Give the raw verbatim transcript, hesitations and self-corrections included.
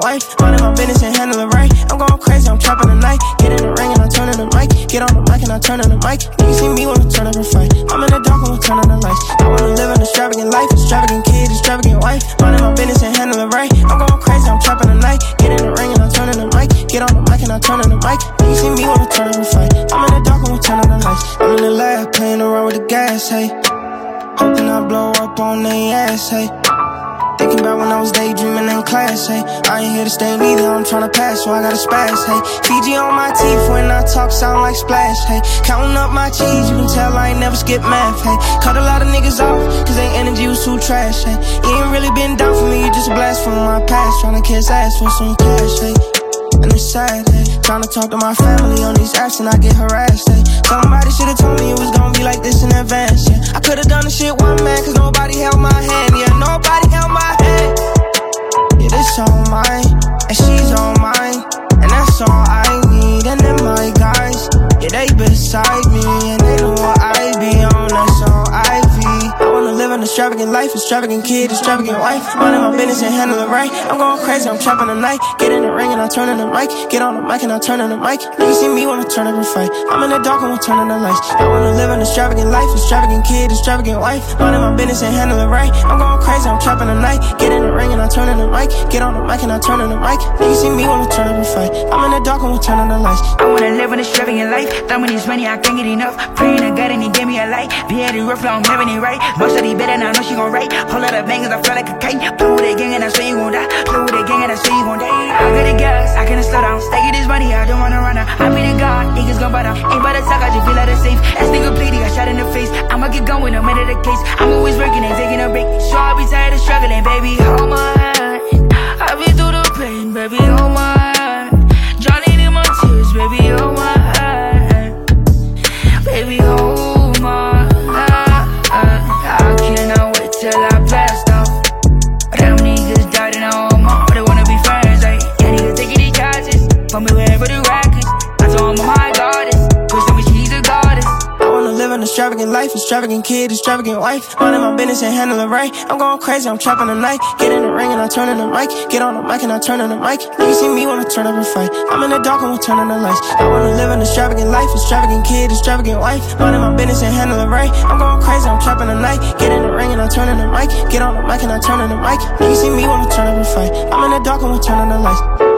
wife. Minding my business and handle it right. I'm going crazy, I'm trapping the night. Get in the ring and I turn on the mic. Get on the mic and I turn on the mic. You see me wanna turn up and fight. I'm in the dark and we turn on the lights. I wanna live an extravagant life, extravagant kid, extravagant wife. Minding my business and handle it right. I'm going crazy, I'm trapping the night. Get in the ring and I turn on the mic. Get on the mic and I turn on the mic. You see me wanna turn up and fight. I'm in the dark and we turn on the lights. I'm in the lab playing around with the gas, hey. Hoping I blow up on they ass, hey. Thinking about when I was daydreaming in class, hey. I ain't here to stay neither, I'm tryna pass, so I gotta spaz, hey. Fiji on my teeth when I talk sound like splash, hey. Counting up my cheese, you can tell I ain't never skip math, hey. Cut a lot of niggas off, cause their energy was too trash, hey. You ain't really been down for me, you just a blast from my past. Tryna kiss ass for some cash, hey. And it's sad, hey. Tryna talk to my family on these apps and I get harassed, hey. Somebody should've told me it was gonna be like this in advance, yeah. I could've done the shit one man, cause nobody held my hand, yeah. Nobody held my hand. Yeah, this all mine, and she's all mine, and that's all I need. And then my guys, yeah, they beside me, and they know what I be on, that's all I be. I wanna live an extravagant life, extravagant kid, extravagant wife. Minding my business and handle it right. I'm going crazy, I'm trapping the night. Get in the ring and I turn on the mic. Get on the mic and I turn on the mic. You see me wanna turn up and fight. I'm in the dark and we turn on the lights. I wanna live an extravagant life, extravagant kid, extravagant wife. Minding my business and handle it right. I'm going crazy, I'm trapping the night. Get in the ring and I turn on the mic. Get on the mic and I turn on the mic. You see me wanna turn up and fight. I'm in the dark and we turn on the lights. I wanna live an extravagant life. Thumbing this money, I can't get enough. Praying to God and he gave me a light. Be at the rough, I'm having it right. Most of these better, and I know she gon' write. Whole lot of bangers, I feel like a kite. Play with that gang and I swear you gon' die. Play with that gang and I swear you gon' die. I got the gas, I can't slow down. Stacking this money, I don't wanna run out. I be the God, niggas gon' buy down. Ain't by the talk, I just feel like the safe. As nigga played, he got shot in the face. I'ma get going, no matter the case. I'm always working and taking a break. So I'll be tired of struggling, baby. Hold my hand. I've been through the pain, baby. Hold my hand. Johnny in my tears, baby. Hold my hand. Baby, hold my hand. I cannot wait till I blast off. Them niggas died and I hold my heart. They wanna be friends, like, can't even take any charges. Put me wherever the rack is. I told him I'm my goddess. Cause tell me she's a goddess. I wanna live an extravagant life, extravagant kid, extravagant wife. Minding my business and handle it right. I'm going crazy, I'm trapping the night. Get in the ring and I turn on the mic. Get on the mic and I turn on the mic. You see me wanna turn up and fight. I'm in the dark and we turn on the lights. I wanna live an extravagant life, extravagant kid, extravagant wife. Minding my business and handle it right. I'm going crazy, I'm trapping the night. Get in the ring and I turn on the mic. Get on the mic and I turn on the mic. You see me wanna turn up and fight. I'm in the dark and we turn on the lights.